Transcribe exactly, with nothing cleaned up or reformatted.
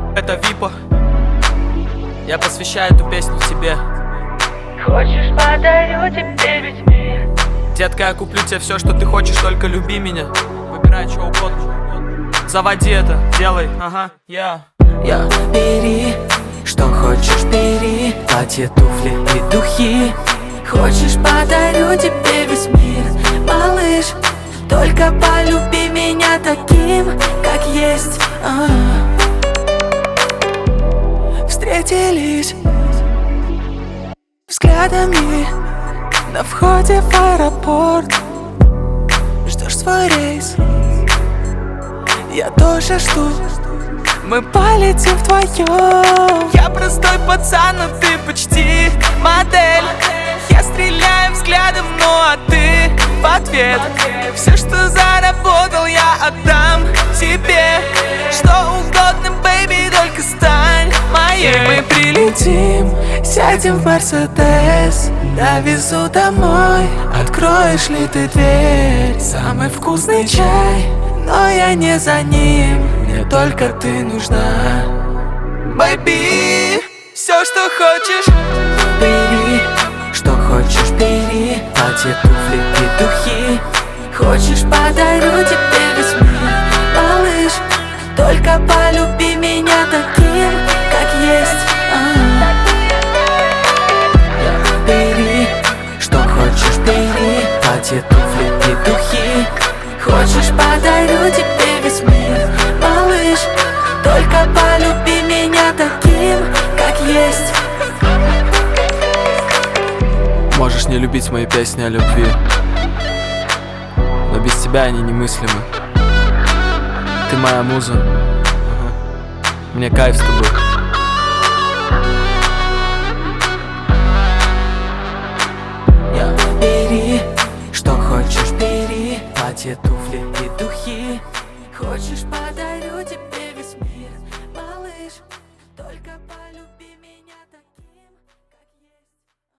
Это Випа. Я посвящаю эту песню тебе. Хочешь, подарю тебе весь мир. Детка, я куплю тебе все, что ты хочешь, только люби меня. Выбирай что угодно. Заводи это, делай, ага, я Я бери, что хочешь бери. Платье, туфли и духи. Хочешь, подарю тебе весь мир. Малыш, только полюби меня таким, как есть. А-а-а. Встретились взглядами на входе в аэропорт. Ждешь свой рейс, я тоже жду. Мы полетим вдвоем. Я простой пацан, но ты почти модель. Я стреляю взглядом, ну а ты в ответ. Все, что заработал, я отдам тебе. Что угодно, бэйби, только стань моей. Мы прилетим, сядем в Мерседес, довезу домой. Откроешь ли ты дверь? Самый вкусный чай, но я не за ним. Мне только ты нужна, бэйби. Все, что хочешь бери, что хочешь бери. Платье, туфли и духи. Хочешь, подарю тебе весь мир. Малыш, только полюби меня таким, как есть. А-а-а. Бери, что хочешь бери. Платье, туфли и духи. Хочешь, подарю тебе весь мир. Малыш, только полюби меня таким, как есть. Можешь не любить мои песни о любви, но без тебя они немыслимы. Ты моя муза, ага. Мне кайф с тобой. Я бери, что хочешь бери. Платье, туфли и духи. Хочешь, подарю тебе